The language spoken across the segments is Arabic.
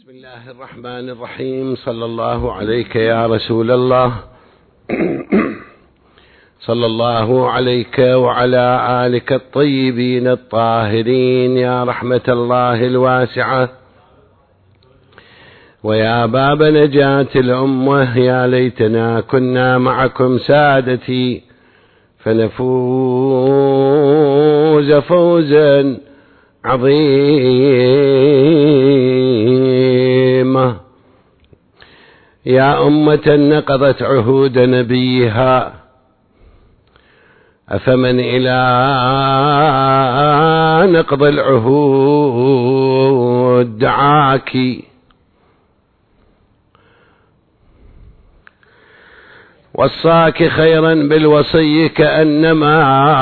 بسم الله الرحمن الرحيم. صلى الله عليك يا رسول الله، صلى الله عليك وعلى آلك الطيبين الطاهرين يا رحمة الله الواسعة ويا باب نجاة الأمة. يا ليتنا كنا معكم سادتي فنفوز فوزا عظيمة. يا أمة نقضت عهود نبيها، أفمن إلى نقض العهود دعاك؟ وصاك خيرا بالوصي كأنما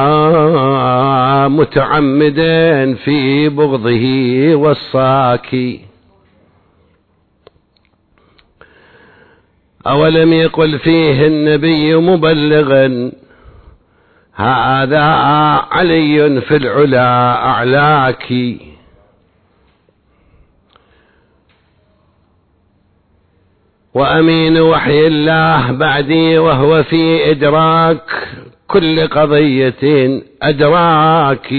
متعمدا في بغضه وصاك. أولم يقل فيه النبي مبلغا هذا علي في العلا أعلاك؟ وأمين وحي الله بعدي وهو في إدراك كل قضية أدراك.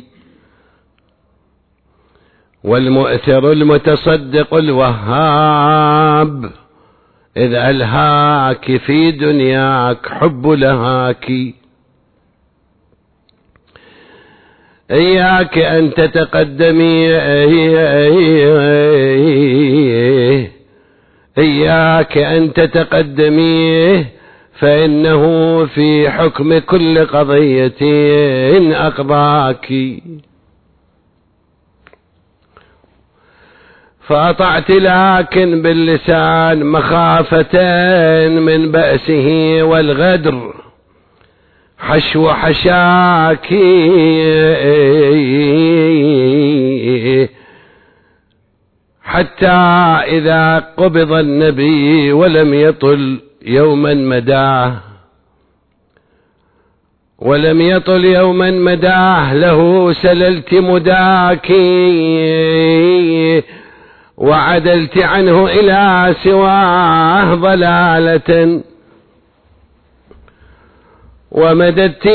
والمؤثر المتصدق الوهاب إذ ألهاك في دنياك حب لهاك. إياك أن تتقدمي، إياك أن تتقدمي، فإنه في حكم كل قضية أقضاك. فأطعت لكن باللسان مخافة من بأسه والغدر حشو حشاك. حتى إذا قبض النبي ولم يطل يوما مداه له سللت مداك وعدلت عنه إلى سواه ضلالة ومددت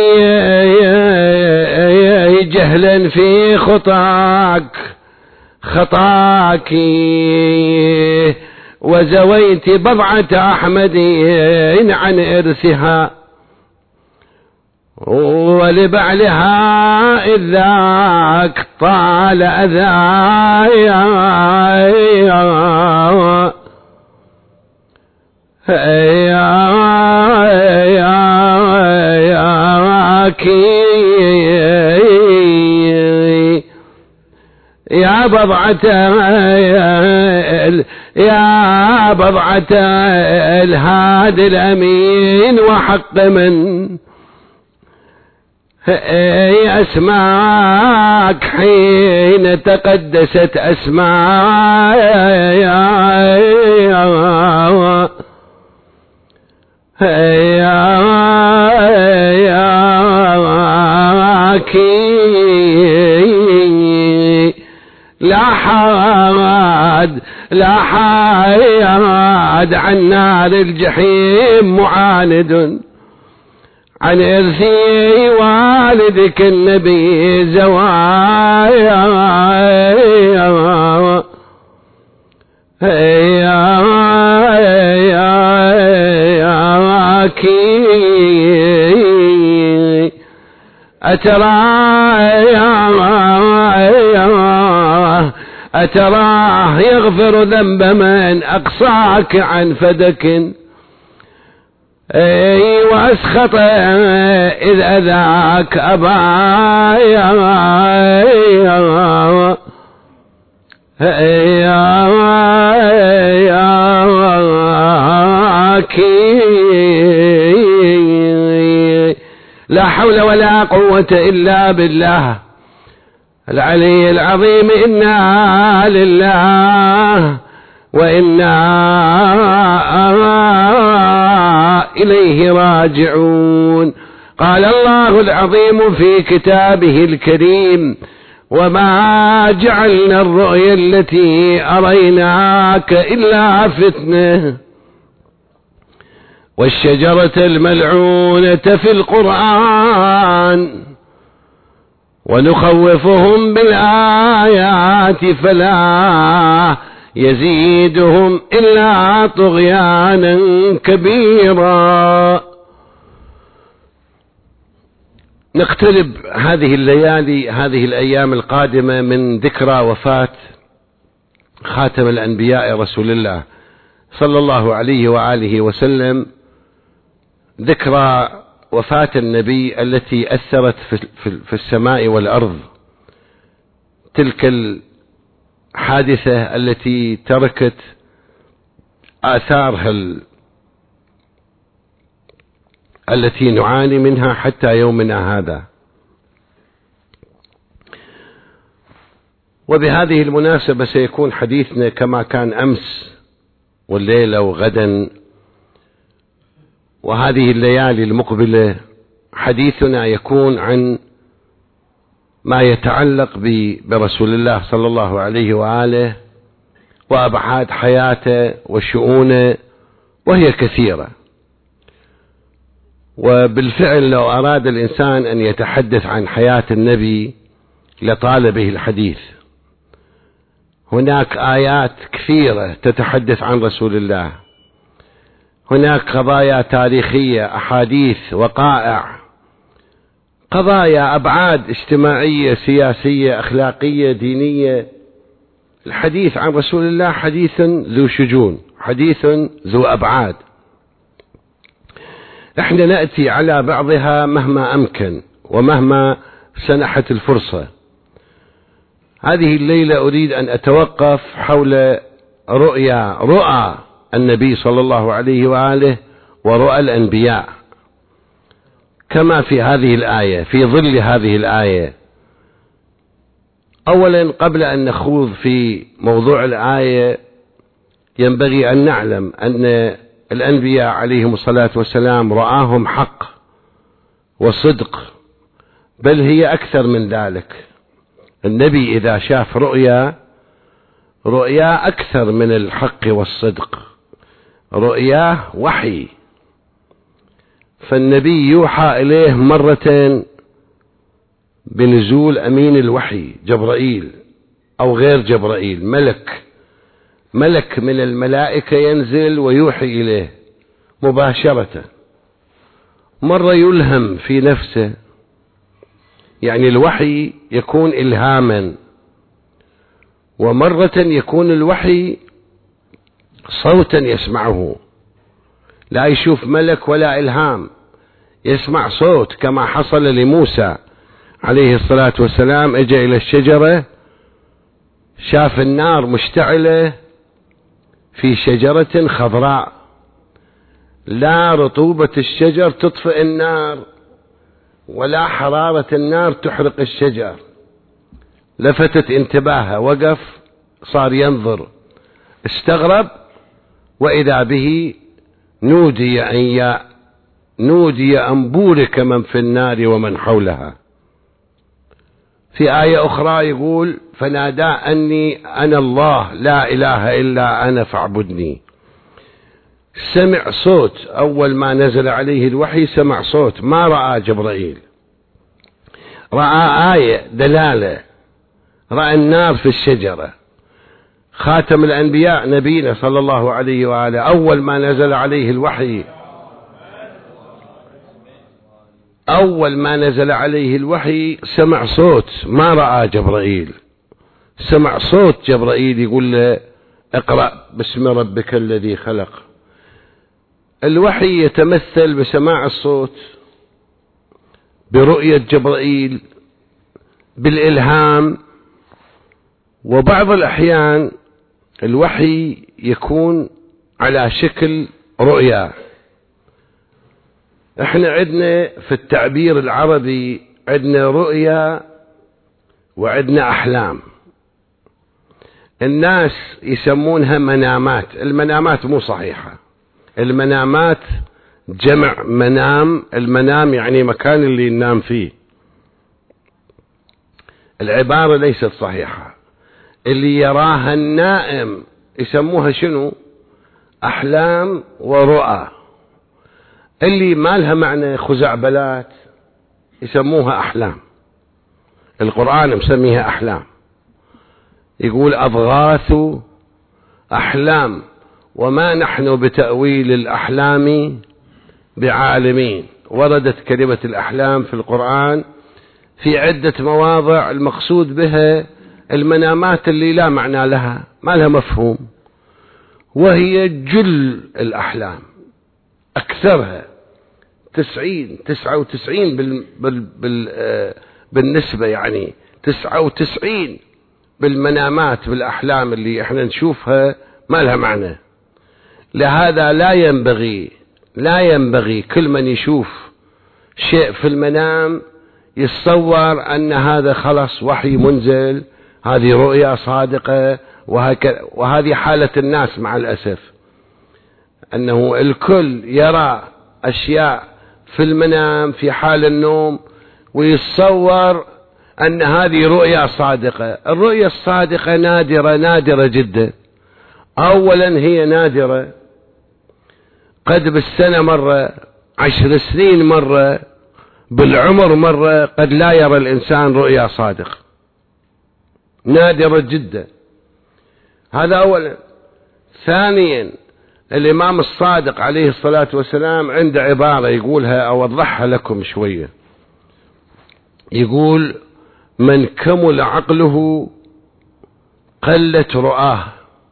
جهلا في خطاك وزويت بضعة أحمد عن إرثها ولبعلها إذ ذاك طال أذايا. يا بضعة الهادي الأمين وحق من أسماك حين تقدست أسماك. لا حاد عن نار الجحيم معاند عن إرثي والدك النبي زوايا. أتراه يغفر ذنب من أقصاك عن فدك وأسخط إذ أذاك أبايا. لا حول ولا قوة إلا بالله العلي العظيم. إنا لله وإنا إليه راجعون. قال الله العظيم في كتابه الكريم: وما جعلنا الرؤيا التي أريناك إلا فتنة والشجرة الملعونة في القرآن ونخوفهم بالآيات فلا يزيدهم إلا طغيانا كبيرا. نقترب هذه الليالي هذه الأيام القادمة من ذكرى وفاة خاتم الأنبياء رسول الله صلى الله عليه وآله وسلم، ذكرى وفاة النبي التي أثرت في السماء والأرض، تلك الحادثة التي تركت آثارها التي نعاني منها حتى يومنا هذا. وبهذه المناسبة سيكون حديثنا كما كان أمس والليلة وغدا وهذه الليالي المقبلة، حديثنا يكون عن ما يتعلق برسول الله صلى الله عليه وآله وأبعاد حياته وشؤونه، وهي كثيرة. وبالفعل لو أراد الإنسان أن يتحدث عن حياة النبي لطال به الحديث. هناك آيات كثيرة تتحدث عن رسول الله، هناك قضايا تاريخية، أحاديث، وقائع، قضايا، أبعاد اجتماعية، سياسية، أخلاقية، دينية. الحديث عن رسول الله حديث ذو شجون، حديث ذو أبعاد. احنا نأتي على بعضها مهما أمكن ومهما سنحت الفرصة. هذه الليلة أريد أن أتوقف حول رؤى النبي صلى الله عليه وآله ورؤى الأنبياء كما في هذه الآية، في ظل هذه الآية. أولا قبل أن نخوض في موضوع الآية ينبغي أن نعلم أن الأنبياء عليهم الصلاة والسلام رآهم حق وصدق، بل هي أكثر من ذلك. النبي إذا شاف رؤيا أكثر من الحق والصدق، رؤياه وحي. فالنبي يوحى إليه مرتين بنزول أمين الوحي جبرائيل أو غير جبرائيل، ملك من الملائكة ينزل ويوحي إليه مباشرة. مرة يلهم في نفسه، يعني الوحي يكون إلهاما، ومرة يكون الوحي صوتا يسمعه، لا يشوف ملك ولا إلهام، يسمع صوت كما حصل لموسى عليه الصلاة والسلام. اجى إلى الشجرة شاف النار مشتعلة في شجرة خضراء، لا رطوبة الشجر تطفئ النار ولا حرارة النار تحرق الشجر. لفتت انتباهه، وقف صار ينظر، استغرب، وإذا به نودي أن بورك من في النار ومن حولها. في آية أخرى يقول فنادى أني أنا الله لا إله إلا أنا فاعبدني. سمع صوت، أول ما نزل عليه الوحي سمع صوت، ما رأى جبرائيل، رأى آية دلالة، رأى النار في الشجرة. خاتم الأنبياء نبينا صلى الله عليه وآله أول ما نزل عليه الوحي سمع صوت، ما رأى جبرائيل، سمع صوت جبرائيل يقول له اقرأ باسم ربك الذي خلق. الوحي يتمثل بسماع الصوت، برؤية جبرائيل، بالإلهام، وبعض الأحيان الوحي يكون على شكل رؤيا. احنا عندنا في التعبير العربي عندنا رؤيا وعندنا أحلام. الناس يسمونها منامات، المنامات مو صحيحة. المنامات جمع منام، المنام يعني مكان اللي ينام فيه. العبارة ليست صحيحة. اللي يراها النائم يسموها شنو؟ أحلام ورؤى. اللي ما لها معنى خزعبلات يسموها أحلام. القرآن مسميها أحلام، يقول أضغاث أحلام وما نحن بتأويل الأحلام بعالمين. وردت كلمة الأحلام في القرآن في عدة مواضع، المقصود بها المنامات اللي لا معنى لها، ما لها مفهوم، وهي جل الأحلام، أكثرها 99 بالنسبة، يعني 99 بالمنامات بالأحلام اللي احنا نشوفها ما لها معنى. لهذا لا ينبغي كل من يشوف شيء في المنام يتصور أن هذا خلص وحي منزل، هذه رؤيا صادقة وهكذا. وهذه حالة الناس مع الأسف، أنه الكل يرى أشياء في المنام في حال النوم ويتصور أن هذه رؤيا صادقة. الرؤيا الصادقة نادرة جدا. أولا هي نادرة، قد بالسنة مرة، 10 سنين مرة، بالعمر مرة قد لا يرى الإنسان رؤيا صادق، نادرة جدا. هذا أولا. ثانيا الإمام الصادق عليه الصلاة والسلام عنده عبارة يقولها، أوضحها لكم شوية. يقول من كمل عقله قلت رؤاه.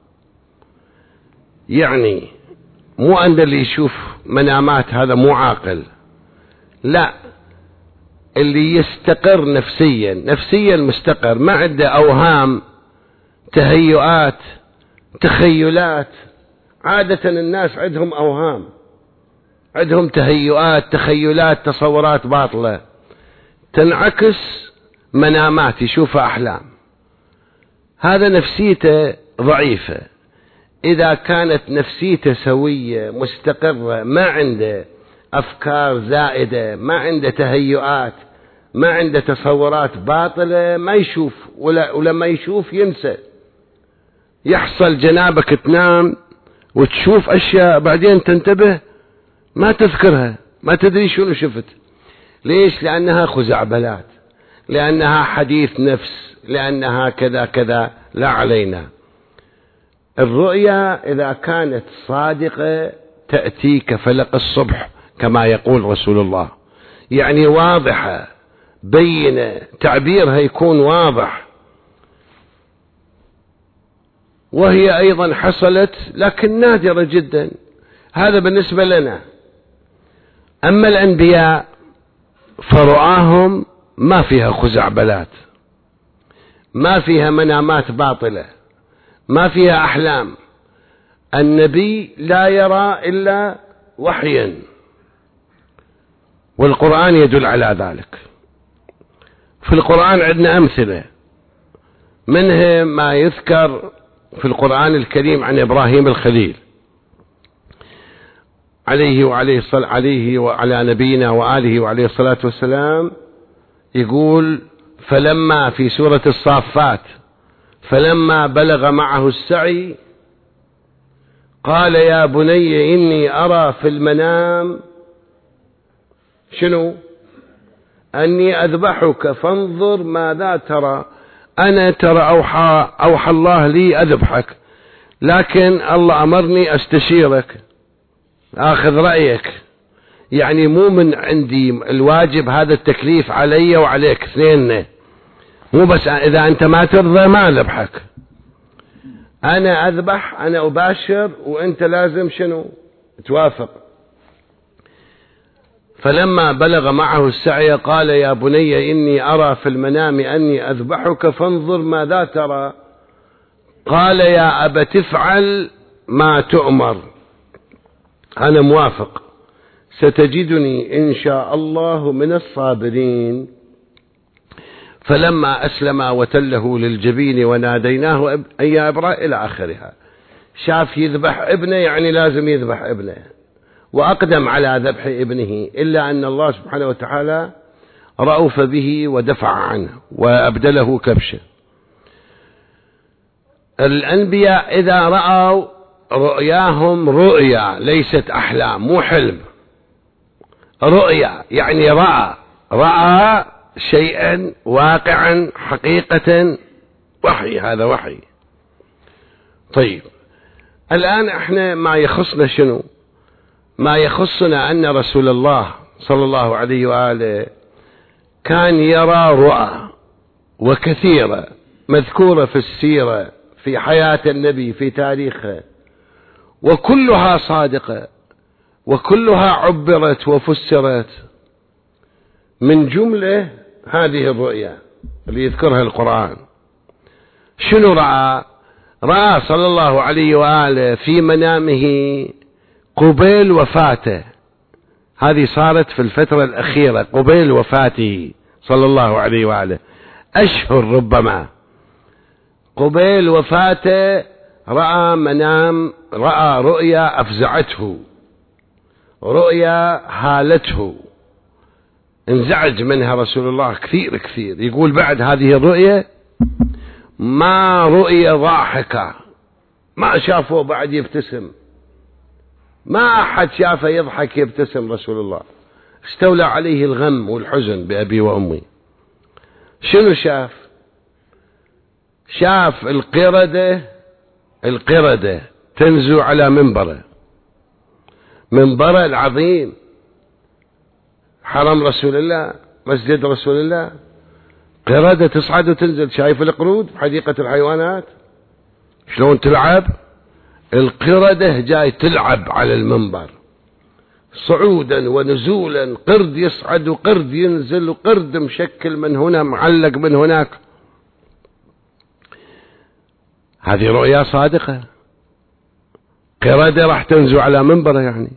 يعني مو أن اللي يشوف منامات هذا مو عاقل، لا، اللي يستقر نفسيا مستقر، ما عنده أوهام، تهيؤات، تخيلات. عادة الناس عندهم أوهام، عندهم تهيؤات، تخيلات، تصورات باطلة تنعكس منامات يشوفها أحلام. هذا نفسيته ضعيفة. إذا كانت نفسيته سوية مستقرة، ما عنده أفكار زائدة، ما عنده تهيؤات، ما عنده تصورات باطلة، ما يشوف، ولما يشوف ينسى. يحصل جنابك تنام وتشوف أشياء بعدين تنتبه ما تذكرها، ما تدري شنو شفت. ليش؟ لأنها خزعبلات، لأنها حديث نفس، لأنها كذا كذا. لا علينا. الرؤيا إذا كانت صادقة تأتي كفلق الصبح كما يقول رسول الله، يعني واضحة بينة، تعبيرها يكون واضح. وهي أيضا حصلت لكن نادرة جدا. هذا بالنسبة لنا. أما الأنبياء فرؤاهم ما فيها خزعبلات، ما فيها منامات باطلة، ما فيها أحلام. النبي لا يرى إلا وحيا، والقرآن يدل على ذلك. في القرآن عندنا أمثلة، منها ما يذكر في القرآن الكريم عن إبراهيم الخليل عليه وعلى نبينا وآله وعليه الصلاة والسلام. يقول فلما في سورة الصافات فلما بلغ معه السعي قال يا بني إني أرى في المنام شنو؟ أني أذبحك فانظر ماذا ترى. أنا ترى أوحى الله لي أذبحك، لكن الله أمرني أستشيرك أخذ رأيك. يعني مو من عندي الواجب، هذا التكليف علي وعليك اثنين، مو بس إذا أنت ما ترضى ما أذبحك. أنا أذبح، أنا أباشر، وأنت لازم شنو؟ توافق. فلما بلغ معه السعي قال يا بني إني أرى في المنام أني أذبحك فانظر ماذا ترى. قال يا أبت افعل ما تؤمر، أنا موافق، ستجدني إن شاء الله من الصابرين. فلما أسلم وتله للجبين وناديناه أن يا إبراهيم إلى آخرها. شاف يذبح ابنه، يعني لازم يذبح ابنه، وأقدم على ذبح ابنه، إلا أن الله سبحانه وتعالى رأوف به ودفع عنه وأبدله كبشة. الأنبياء إذا رأوا رؤياهم رؤيا ليست أحلام، مو حلم، رؤيا يعني رأى شيئا واقعا حقيقة، وحي، هذا وحي. طيب الآن احنا ما يخصنا شنو؟ ما يخصنا أن رسول الله صلى الله عليه وآله كان يرى رؤى وكثيرة مذكورة في السيرة في حياة النبي في تاريخه، وكلها صادقة وكلها عبرت وفسرت. من جملة هذه الرؤيا اللي يذكرها القرآن، شنو رأى صلى الله عليه وآله في منامه قبيل وفاته. هذه صارت في الفترة الأخيرة قبيل وفاته صلى الله عليه وآله، أشهر ربما. قبيل وفاته رأى رؤيا أفزعته، رؤيا هالته، انزعج منها رسول الله كثير. يقول بعد هذه الرؤيا ما رؤيا ضاحكة، ما شافه بعد يبتسم، ما أحد شافه يضحك يبتسم رسول الله. استولى عليه الغم والحزن بأبي وأمي. شنو شاف القردة تنزو على منبره العظيم، حرم رسول الله، مسجد رسول الله، قردة تصعد وتنزل. شايف القرود بحديقة الحيوانات شلون تلعب؟ القردة جاي تلعب على المنبر صعودا ونزولا، قرد يصعد وقرد ينزل، وقرد مشكل من هنا معلق من هناك. هذه رؤيا صادقة، قردة راح تنزو على منبره يعني.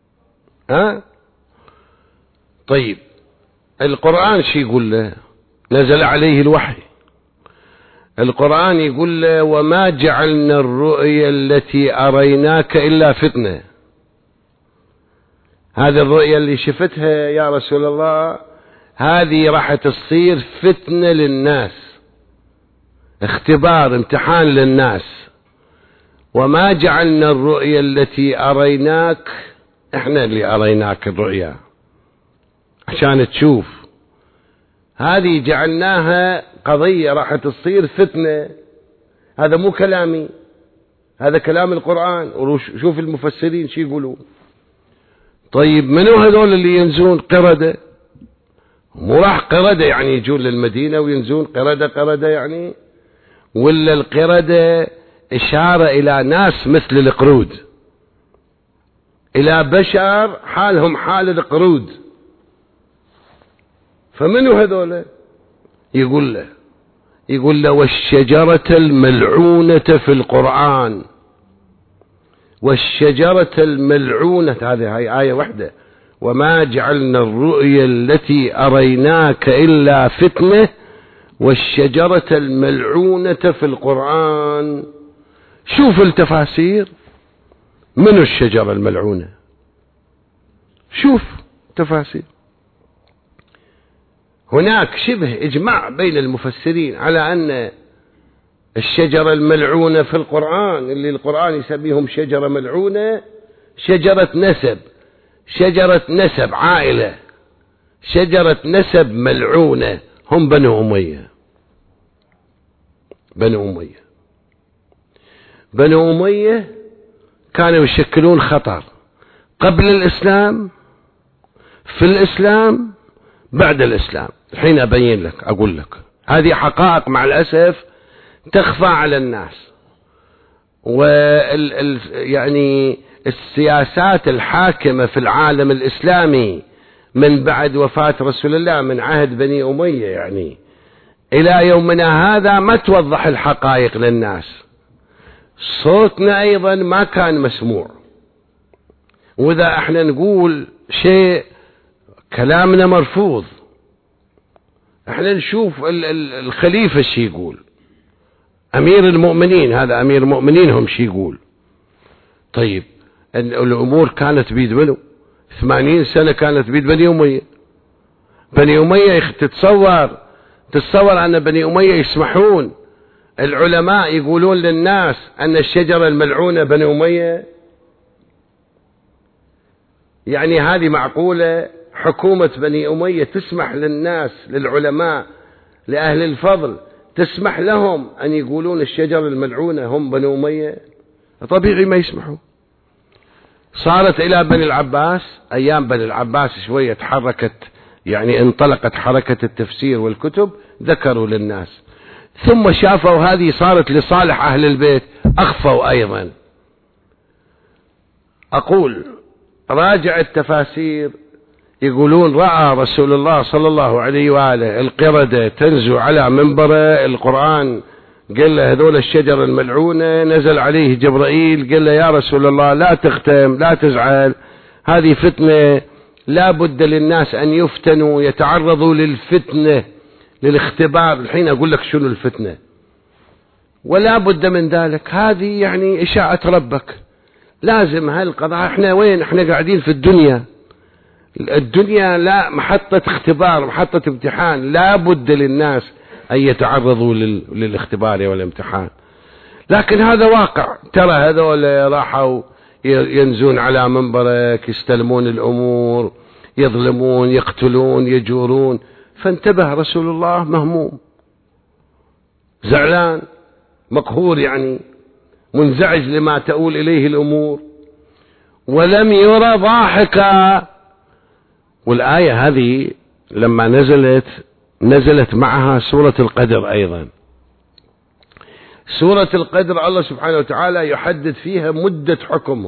طيب القرآن شي يقول له؟ نزل عليه الوحي. القرآن يقول له وما جعلنا الرؤيا التي أريناك إلا فتنة. هذه الرؤيا اللي شفتها يا رسول الله هذه راح تصير فتنة للناس، اختبار، امتحان للناس. وما جعلنا الرؤيا التي أريناك، احنا اللي أريناك الرؤيا عشان تشوف. هذه جعلناها قضية راح تصير فتنة. هذا مو كلامي، هذا كلام القرآن. وشوف المفسرين شي يقولون. طيب منو هذول اللي ينزون؟ قردة. مو راح قردة يعني يجون للمدينة وينزون قردة يعني، ولا القردة إشارة إلى ناس مثل القرود، إلى بشر حالهم حال القرود. فمنو هذول؟ يقول له والشجرة الملعونة في القرآن، والشجرة الملعونة، هذه هي آية واحدة، وما جعلنا الرؤيا التي أريناك إلا فتنة، والشجرة الملعونة في القرآن. شوف التفاسير، من الشجرة الملعونة؟ شوف تفاسير. هناك شبه إجماع بين المفسرين على أن الشجرة الملعونة في القرآن، اللي القرآن يسميهم شجرة ملعونة، شجرة نسب عائلة، شجرة نسب ملعونة، هم بنو أمية. بنو أمية كانوا يشكلون خطر قبل الإسلام، في الإسلام، بعد الإسلام. الحين أبين لك، أقول لك هذه حقائق مع الأسف تخفى على الناس. يعني السياسات الحاكمة في العالم الإسلامي من بعد وفاة رسول الله، من عهد بني أمية يعني إلى يومنا هذا، ما توضح الحقائق للناس. صوتنا أيضا ما كان مسموع، وإذا احنا نقول شيء كلامنا مرفوض. احنا نشوف الخليفة شي يقول، أمير المؤمنين، هذا أمير المؤمنين، هم شي يقول. طيب الأمور كانت بيد منه؟ 80 سنة كانت بيد بني أمية. بني أمية تتصور أن بني أمية يسمحون العلماء يقولون للناس أن الشجرة الملعونة بني أمية؟ يعني هذه معقولة؟ حكومة بني أمية تسمح للناس، للعلماء، لأهل الفضل، تسمح لهم أن يقولون الشجرة الملعونة هم بني أمية؟ طبيعي ما يسمحوا. صارت إلى بني العباس، أيام بني العباس شوية تحركت، يعني انطلقت حركة التفسير والكتب، ذكروا للناس، ثم شافوا هذه صارت لصالح أهل البيت، أخفوا أيضا. أقول راجع التفاسير، يقولون رأى رسول الله صلى الله عليه وآله القردة تنزو على منبره، القرآن قال له هذول الشجر الملعونة، نزل عليه جبرائيل قال له يا رسول الله لا تختم، لا تزعل، هذه فتنة، لا بد للناس أن يفتنوا، يتعرضوا للفتنة، للاختبار. الحين أقول لك شنو الفتنة، ولا بد من ذلك، هذه يعني إشاعة ربك، لازم هالقضاء. احنا وين؟ احنا قاعدين في الدنيا لا محطة اختبار، محطة امتحان، لا بد للناس أن يتعرضوا للاختبار والامتحان. لكن هذا واقع، ترى هذول راحوا ينزون على منبرك، يستلمون الأمور، يظلمون، يقتلون، يجورون. فانتبه رسول الله مهموم، زعلان، مقهور، يعني منزعج لما تؤول إليه الأمور، ولم يرى ضاحكا. والآية هذه لما نزلت معها سورة القدر أيضا. سورة القدر الله سبحانه وتعالى يحدد فيها مدة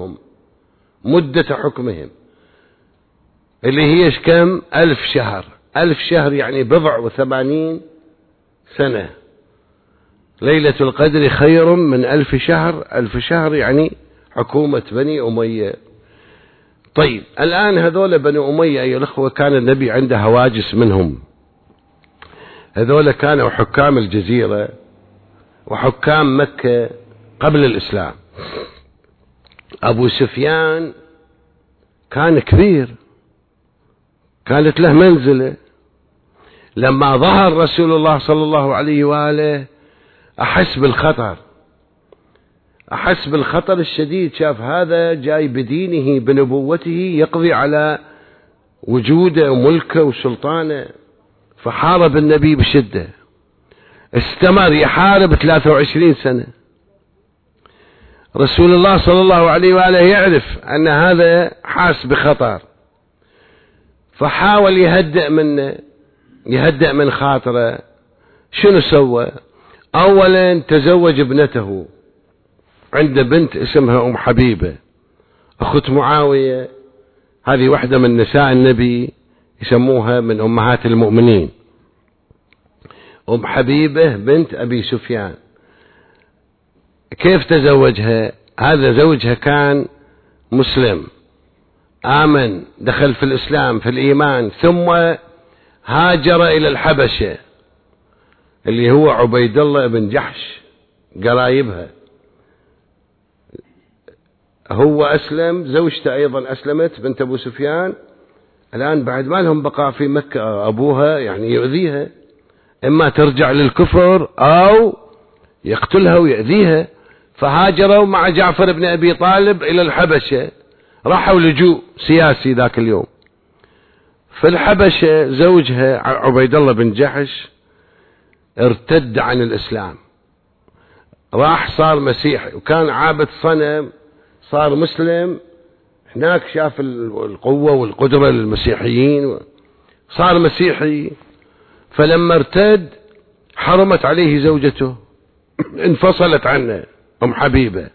حكمهم اللي هي كم؟ 1000 شهر. 1000 شهر يعني 84 سنة. ليلة القدر خير من 1000 شهر. 1000 شهر يعني حكومة بني أمية. طيب الآن هذول بني أمية أيها الأخوة كان النبي عنده هواجس منهم. هذول كانوا حكام الجزيرة وحكام مكة قبل الإسلام. أبو سفيان كان كبير، كانت له منزلة. لما ظهر رسول الله صلى الله عليه وآله أحس بالخطر الشديد. شاف هذا جاي بدينه بنبوته يقضي على وجوده وملكه وسلطانه، فحارب النبي بشدة، استمر يحارب 23 سنة. رسول الله صلى الله عليه وآله يعرف أن هذا حاس بخطر، فحاول يهدئ من خاطره. شنو سوى؟ أولا تزوج ابنته، عنده بنت اسمها أم حبيبة أخت معاوية، هذه واحدة من نساء النبي، يسموها من أمهات المؤمنين، أم حبيبة بنت أبي سفيان. كيف تزوجها؟ هذا زوجها كان مسلم، آمن، دخل في الإسلام، في الإيمان، ثم هاجر إلى الحبشة اللي هو عبيد الله بن جحش، قرايبها. هو أسلم، زوجته أيضا أسلمت بنت أبو سفيان. الآن بعد ما لهم بقاء في مكة، أبوها يعني يؤذيها، إما ترجع للكفر أو يقتلها ويؤذيها. فهاجروا مع جعفر بن أبي طالب إلى الحبشة، راحوا لجوء سياسي ذاك اليوم. في الحبشة زوجها عبيد الله بن جحش ارتد عن الإسلام، راح صار مسيحي، وكان عابد صنم، صار مسلم. هناك شاف القوة والقدرة للمسيحيين، صار مسيحي. فلما ارتد حرمت عليه زوجته، انفصلت عنه أم حبيبة.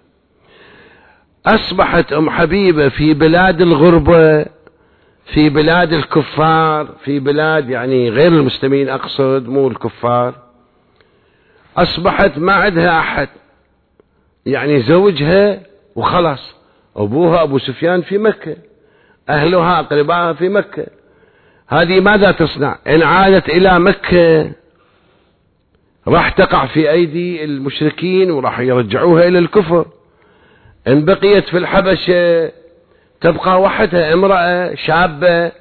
أصبحت أم حبيبة في بلاد الغربة، في بلاد الكفار، في بلاد يعني غير المسلمين، أقصد مو الكفار. أصبحت ما عندها أحد، يعني زوجها وخلاص. أبوها أبو سفيان في مكة، أهلها أقربائها في مكة. هذه ماذا تصنع؟ إن عادت إلى مكة راح تقع في أيدي المشركين وراح يرجعوها إلى الكفر. إن بقيت في الحبشة تبقى وحدها، امرأة شابة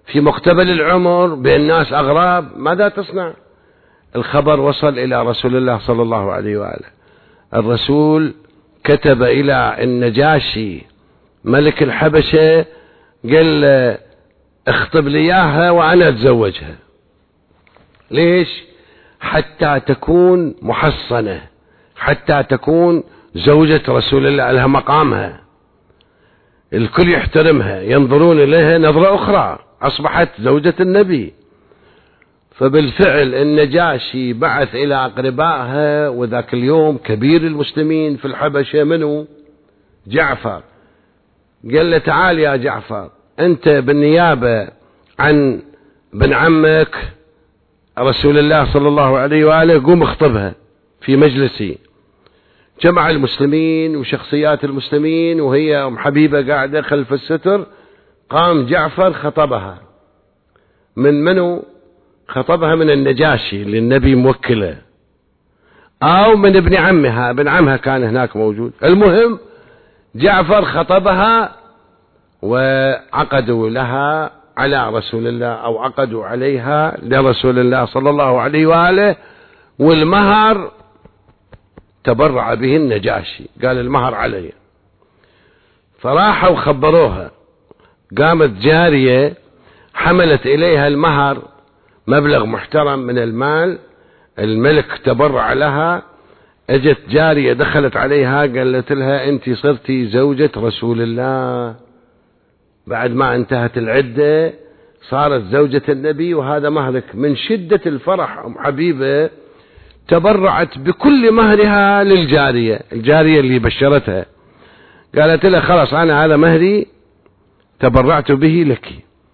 في مقتبل العمر بين ناس أغراب، ماذا تصنع؟ الخبر وصل إلى رسول الله صلى الله عليه وآله. الرسول كتب إلى النجاشي ملك الحبشة، قال له اخطب لي إياها وأنا أتزوجها. ليش؟ حتى تكون محصنة، حتى تكون زوجة رسول الله، لها مقامها، الكل يحترمها، ينظرون إليها نظرة أخرى، أصبحت زوجة النبي. فبالفعل النجاشي بعث إلى أقربائها، وذاك اليوم كبير المسلمين في الحبشة منه؟ جعفر. قال له تعال يا جعفر، أنت بالنيابة عن بن عمك رسول الله صلى الله عليه وآله، قوم اخطبها في مجلسي. جمع المسلمين وشخصيات المسلمين، وهي أم حبيبة قاعدة خلف الستر. قام جعفر خطبها. من منو خطبها؟ من النجاشي اللي النبي موكله، أو من ابن عمها، ابن عمها كان هناك موجود. المهم جعفر خطبها، وعقدوا لها على رسول الله، أو عقدوا عليها لرسول الله صلى الله عليه وآله. والمهر تبرع به النجاشي، قال المهر علي. فراحوا خبروها، قامت جارية حملت إليها المهر، مبلغ محترم من المال، الملك تبرع لها. اجت جارية دخلت عليها، قالت لها انت صرتي زوجة رسول الله، بعد ما انتهت العدة صارت زوجة النبي، وهذا مهرك. من شدة الفرح أم حبيبة تبرعت بكل مهرها للجارية، الجارية اللي بشرتها، قالت لها خلاص أنا هذا مهري تبرعت به لك.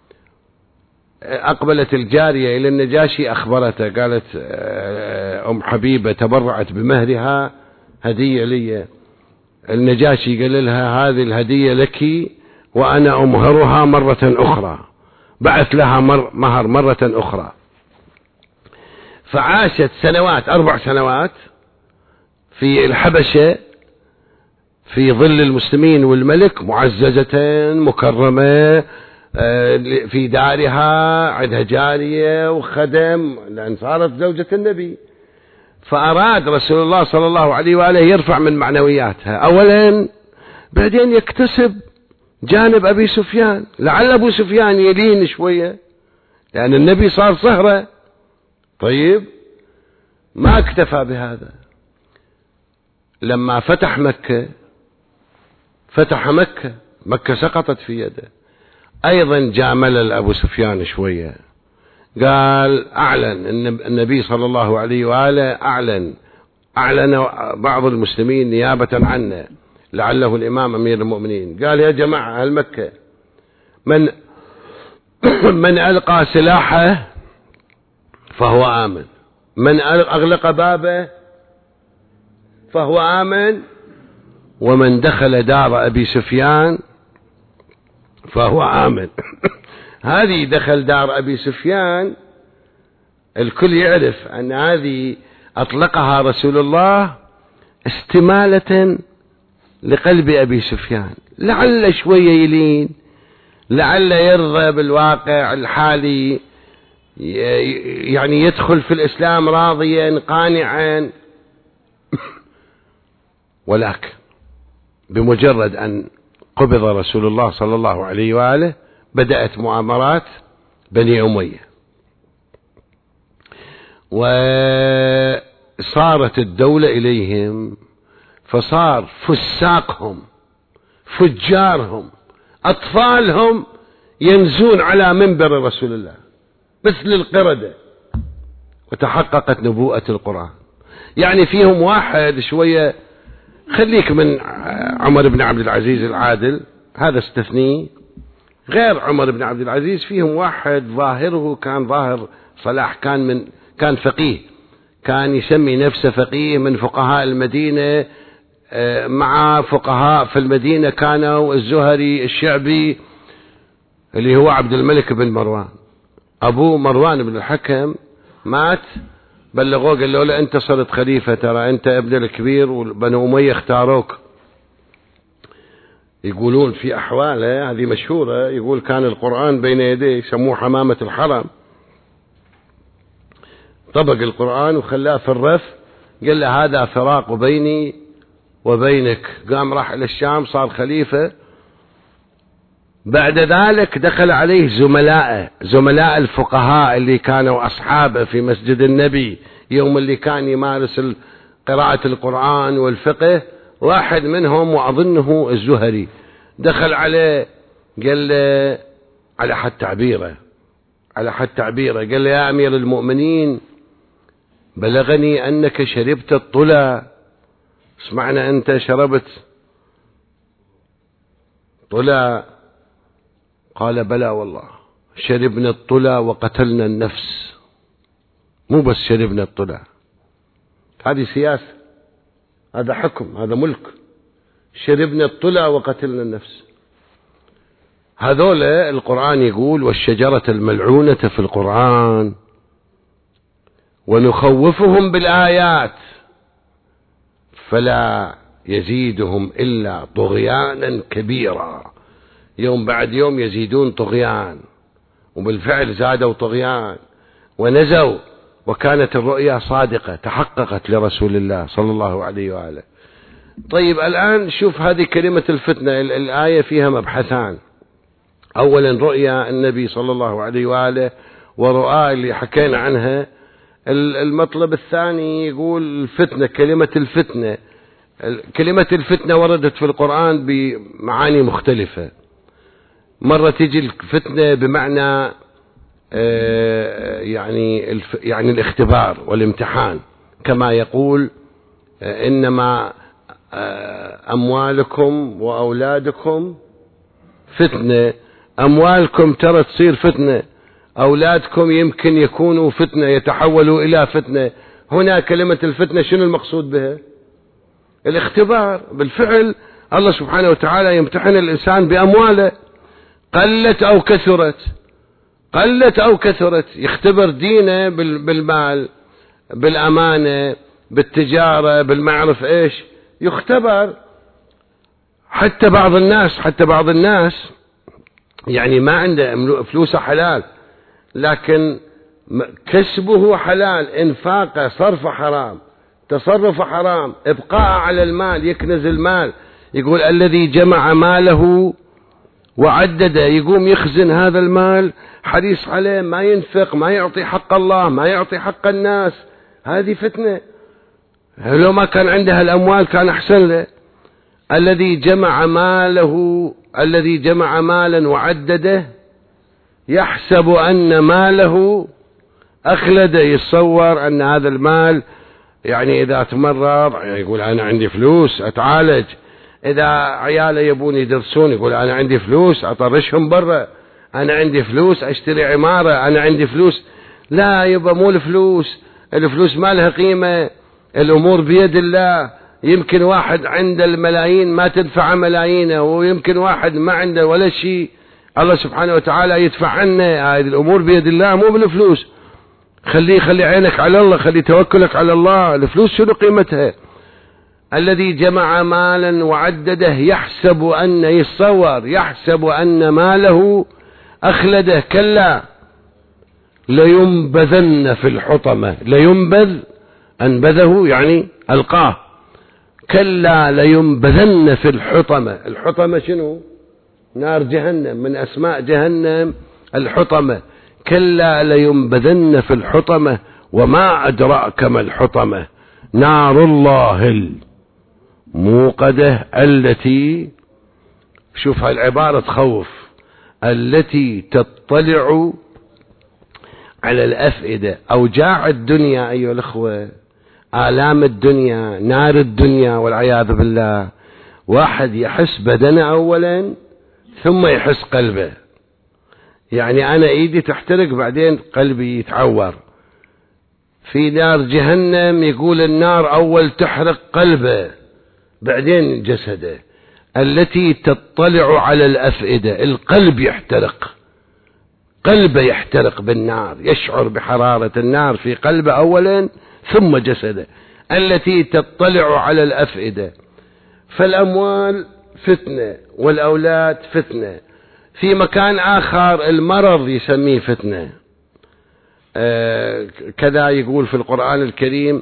أقبلت الجارية إلى النجاشي أخبرته، قالت أم حبيبة تبرعت بمهرها هدية لي. النجاشي قال لها هذه الهدية لك وأنا أمهرها مرة أخرى، بعث لها مهر مرة أخرى. فعاشت سنوات، 4 سنوات في الحبشة في ظل المسلمين والملك، معززة مكرمة في دارها، عندها جارية وخدم، لأن صارت زوجة النبي. فأراد رسول الله صلى الله عليه وآله يرفع من معنوياتها أولا، بعدين يكتسب جانب أبي سفيان، لعل أبو سفيان يلين شوية، لأن النبي صار صهرة. طيب ما اكتفى بهذا، لما فتح مكة سقطت في يده، أيضا جامل أبو سفيان شوية، قال أعلن النبي صلى الله عليه وآله أعلن بعض المسلمين نيابة عنه، لعله الإمام أمير المؤمنين، قال يا جماعة أهل مكة، من ألقى سلاحه فهو آمن، من أغلق بابه فهو آمن، ومن دخل دار أبي سفيان فهو آمن. هذه دخل دار أبي سفيان، الكل يعرف أن هذه أطلقها رسول الله استمالة لقلب أبي سفيان، لعل شوية يلين، لعل يرضى بالواقع الحالي، يعني يدخل في الإسلام راضيا قانعا. ولكن بمجرد أن قبض رسول الله صلى الله عليه وآله بدأت مؤامرات بني أمية، وصارت الدولة إليهم، فصار فساقهم فجارهم أطفالهم ينزون على منبر رسول الله مثل القردة، وتحققت نبوءة القرآن. يعني فيهم واحد شوية، خليك من عمر بن عبد العزيز العادل، هذا استثني، غير عمر بن عبد العزيز فيهم واحد ظاهره كان ظاهر صلاح، كان فقيه، كان يسمي نفسه فقيه من فقهاء المدينة، مع فقهاء في المدينة كانوا الزهري الشعبي اللي هو عبد الملك بن مروان. أبوه مروان بن الحكم مات، بلغوه قال له لا أنت صرت خليفة، ترى أنت ابن الكبير وبنو أمية اختاروك. يقولون في أحواله هذه مشهورة، يقول كان القرآن بين يديه، يسموه حمامة الحرم، طبق القرآن وخلاه في الرف، قال له هذا فراق بيني وبينك، قام راح إلى الشام صار خليفة. بعد ذلك دخل عليه زملاء الفقهاء اللي كانوا أصحابه في مسجد النبي يوم اللي كان يمارس قراءة القرآن والفقه، واحد منهم وأظنه الزهري دخل عليه قال له على حد تعبيره قال له يا أمير المؤمنين بلغني أنك شربت الطلا. اسمعنا أنت شربت طلا؟ قال بلى والله، شربنا الطلا وقتلنا النفس. مو بس شربنا الطلا، هذه سياسة، هذا حكم، هذا ملك. شربنا الطلا وقتلنا النفس. هذول القرآن يقول والشجرة الملعونة في القرآن ونخوفهم بالآيات فلا يزيدهم إلا طغيانا كبيرا. يوم بعد يوم يزيدون طغيان، وبالفعل زادوا طغيان ونزوا، وكانت الرؤيا صادقة تحققت لرسول الله صلى الله عليه وآله. طيب الآن شوف هذه كلمة الفتنة، الآية فيها مبحثان. أولا رؤيا النبي صلى الله عليه وآله ورؤى اللي حكينا عنها. المطلب الثاني يقول الفتنة، كلمة الفتنة وردت في القرآن بمعاني مختلفة. مرة تجي الفتنة بمعنى يعني الاختبار والامتحان، كما يقول إنما أموالكم وأولادكم فتنة. أموالكم ترى تصير فتنة، أولادكم يمكن يكونوا فتنة، يتحولوا إلى فتنة. هنا كلمة الفتنة شنو المقصود بها؟ الاختبار. بالفعل الله سبحانه وتعالى يمتحن الإنسان بأمواله، قلت أو كثرت، يختبر دينه بالمال، بالأمانة، بالتجارة، بالمعرفة إيش يختبر. حتى بعض الناس يعني ما عنده فلوسه حلال، لكن كسبه حلال، انفاقه، صرفه حرام، تصرف حرام، ابقاء على المال، يكنز المال. يقول الذي جمع ماله وعدده، يقوم يخزن هذا المال، حريص عليه، ما ينفق، ما يعطي حق الله، ما يعطي حق الناس. هذه فتنة. لو ما كان عنده الأموال كان أحسن له. الذي جمع مالا وعدده يحسب أن ماله أخلده، يتصور أن هذا المال يعني إذا تمرض يقول أنا عندي فلوس أتعالج، إذا عياله يبون يدرسون يقول أنا عندي فلوس أطرشهم برا، أنا عندي فلوس أشتري عمارة، أنا عندي فلوس. لا يبقى مو الفلوس ما لها قيمة، الأمور بيد الله. يمكن واحد عنده الملايين ما تدفع ملايينه، ويمكن واحد ما عنده ولا شيء، الله سبحانه وتعالى يدفع عنه. هذه الأمور بيد الله مو بالفلوس. خلي عينك على الله، خلي توكلك على الله. الفلوس شنو قيمتها؟ الذي جمع مالا وعدده يحسب أن ماله أخلده، كلا لينبذن في الحطمة. أنبذه يعني ألقاه. كلا لينبذن في الحطمة. الحطمة شنو؟ نار جهنم، من أسماء جهنم الحطمة. كلا لينبذن في الحطمة وما أدراك ما الحطمة نار الله الموقدة التي، شوف هالعبارة تخوف، التي تطلع على الأفئدة. أوجاع الدنيا أيها الأخوة، آلام الدنيا، نار الدنيا والعياذ بالله. واحد يحس بدنه أولا ثم يحس قلبه. يعني أنا إيدي تحترق بعدين قلبي يتعور. في نار جهنم يقول النار أول تحرق قلبه بعدين جسده. التي تطلع على الأفئدة، القلب يحترق، قلبه يحترق بالنار، يشعر بحرارة النار في قلبه أولا ثم جسده. التي تطلع على الأفئدة. فالأموال فتنة والأولاد فتنة. في مكان آخر المرض يسميه فتنة. كذا يقول في القرآن الكريم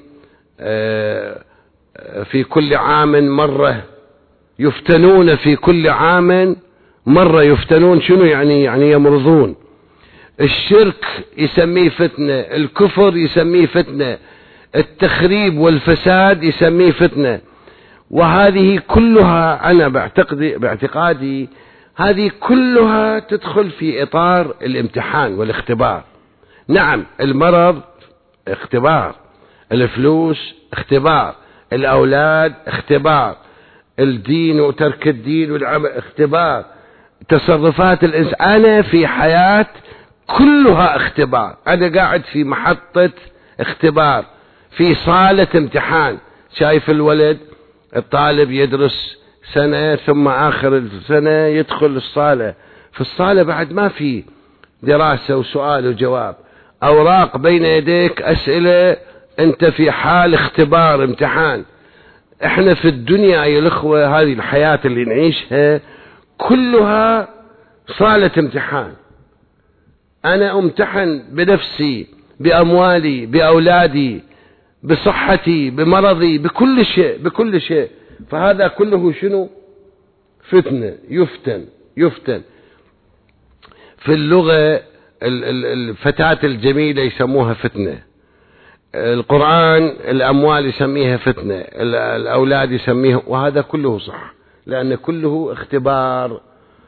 في كل عام مرة يفتنون، في كل عام مرة يفتنون. شنو يعني يمرضون. الشرك يسميه فتنة، الكفر يسميه فتنة، التخريب والفساد يسميه فتنة. وهذه كلها أنا باعتقادي هذه كلها تدخل في إطار الامتحان والاختبار. نعم المرض اختبار، الفلوس اختبار، الأولاد اختبار، الدين وترك الدين والعمل اختبار، تصرفات الإنسان. أنا في حياة كلها اختبار. أنا قاعد في محطة اختبار، في صالة امتحان. شايف الولد الطالب يدرس سنة ثم آخر السنة يدخل الصالة. في الصالة بعد ما في دراسة وسؤال وجواب، أوراق بين يديك، أسئلة، أنت في حال اختبار امتحان. احنا في الدنيا يا الأخوة هذه الحياة اللي نعيشها كلها صالة امتحان. أنا امتحن بنفسي، بأموالي، بأولادي، بصحتي، بمرضي، بكل شيء. فهذا كله شنو؟ فتنة. يفتن. في اللغة الفتاة الجميلة يسموها فتنة، القرآن الأموال يسميها فتنة، الأولاد يسميها، وهذا كله صح لأن كله اختبار.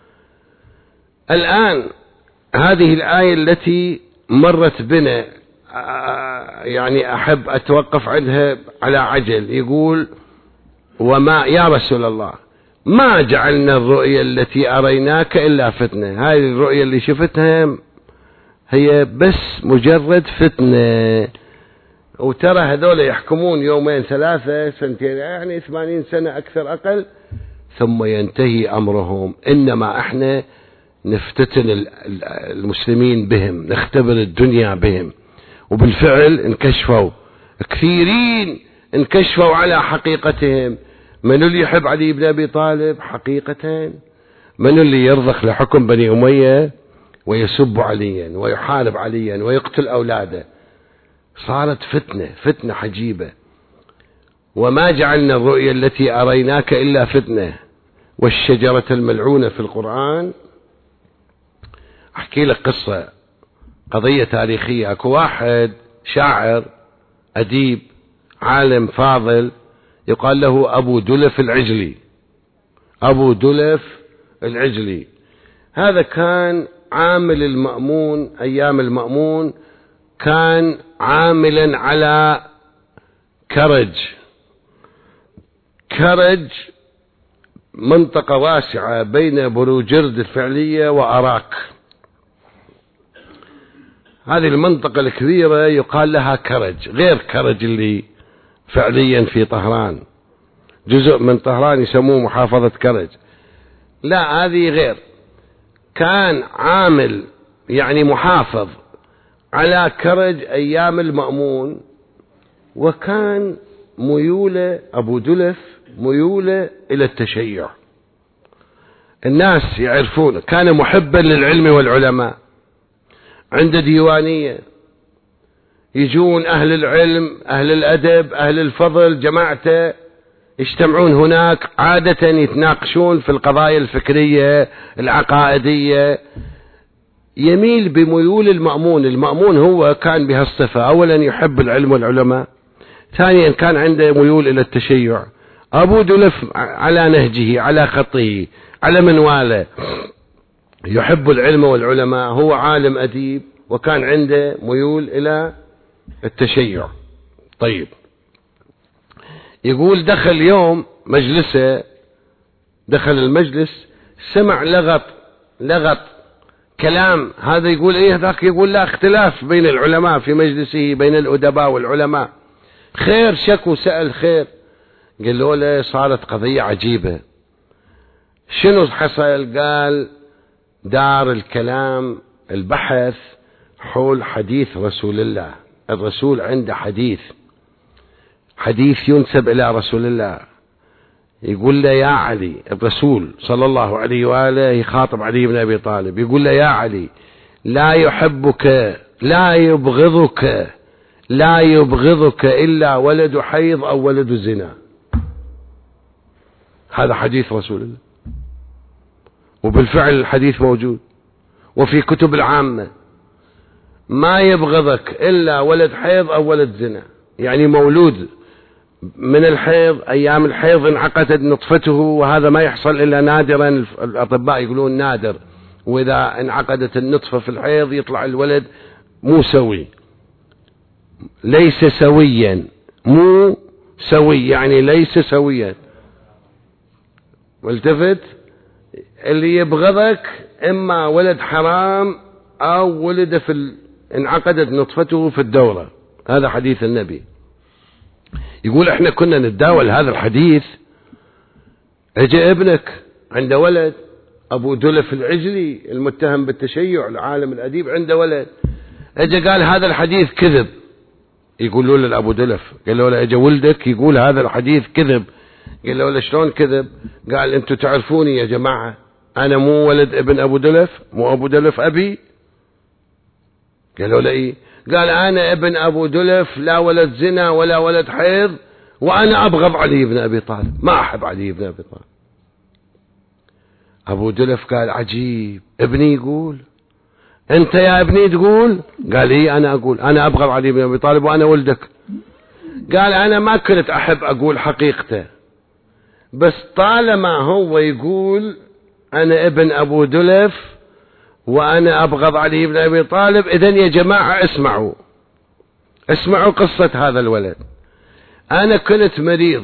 الآن هذه الآية التي مرت بنا يعني أحب أتوقف عندها على عجل. يقول وما يا رسول الله ما جعلنا الرؤيا التي أريناك إلا فتنة. هذه الرؤيا اللي شفتها هي بس مجرد فتنة. وترى هذول يحكمون يومين ثلاثة سنتين، يعني 80 سنة أكثر أقل، ثم ينتهي أمرهم. إنما احنا نفتتن المسلمين بهم، نختبر الدنيا بهم. وبالفعل انكشفوا، كثيرين انكشفوا على حقيقتهم. من اللي يحب علي بن أبي طالب حقيقة؟ من اللي يرضخ لحكم بني أمية ويسب عليا ويحارب عليا ويقتل أولاده؟ صارت فتنة عجيبة. وما جعلنا الرؤيا التي أريناك إلا فتنة والشجرة الملعونة في القرآن. أحكي لك قصة، قضية تاريخية. أكو واحد شاعر أديب عالم فاضل يقال له أبو دلف العجلي. أبو دلف العجلي هذا كان عامل المأمون أيام المأمون، كان عاملا على كرج منطقة واسعة بين بروجرد الفعلية وأراك. هذه المنطقة الكبيرة يقال لها كرج، غير كرج اللي فعليا في طهران، جزء من طهران يسموه محافظة كرج. لا هذه غير. كان عامل يعني محافظ على كرج أيام المأمون، وكان ميولة أبو دلف ميولة إلى التشيع. الناس يعرفون كان محبا للعلم والعلماء، عنده ديوانية، يجون أهل العلم أهل الأدب أهل الفضل جماعته يجتمعون هناك، عادة يتناقشون في القضايا الفكرية العقائدية. يميل بميول المأمون. المأمون هو كان بهالصفة، أولا يحب العلم والعلماء، ثانيا كان عنده ميول إلى التشيع. أبو دلف على نهجه على خطه على منواله، يحب العلم والعلماء، هو عالم أديب وكان عنده ميول إلى التشيع. طيب يقول دخل يوم مجلسه، دخل المجلس سمع لغط كلام، هذا يقول ايه ذاك يقول لا، اختلاف بين العلماء في مجلسه بين الأدباء والعلماء. خير شك وسأل خير. قال له صارت قضية عجيبة. شنو حصل؟ قال دار الكلام البحث حول حديث رسول الله. الرسول عنده حديث ينسب إلى رسول الله، يقول له يا علي، الرسول صلى الله عليه وآله يخاطب علي بن أبي طالب يقول له يا علي، لا يحبك لا يبغضك لا يبغضك إلا ولد حيض أو ولد زنا. هذا حديث رسول الله، وبالفعل الحديث موجود وفي كتب العامة. ما يبغضك إلا ولد حيض أو ولد زنا، يعني مولود من الحيض، أيام الحيض انعقدت نطفته، وهذا ما يحصل إلا نادرا، الأطباء يقولون نادر، وإذا انعقدت النطفة في الحيض يطلع الولد مو سوي، ليس سويا، مو سوي يعني ليس سويا. والتفت، اللي يبغضك إما ولد حرام أو ولد انعقدت نطفته في الدورة. هذا حديث النبي. يقول احنا كنا نتداول هذا الحديث، اجى ابنك عنده ولد، ابو دلف العجلي المتهم بالتشيع العالم الاديب عنده ولد، اجى قال هذا الحديث كذب. يقولوا له لابو دلف، قال له اجى ولدك يقول هذا الحديث كذب. قال له شلون كذب؟ قال انتم تعرفوني يا جماعة، انا مو ولد ابن ابو دلف، مو ابو دلف ابي. قالوا له ايه؟ قال انا ابن ابو دلف، لا ولد زنا ولا ولد حيض، وانا ابغض علي بن ابي طالب، ما احب علي بن ابي طالب. ابو دلف قال عجيب، ابني يقول؟ انت يا ابني تقول؟ قال ايه انا اقول، انا ابغض علي بن ابي طالب وانا ولدك. قال انا ما كنت احب اقول حقيقته، بس طالما هو يقول انا ابن ابو دلف وأنا أبغض علي بن أبي طالب، إذن يا جماعة اسمعوا قصة هذا الولد. أنا كنت مريض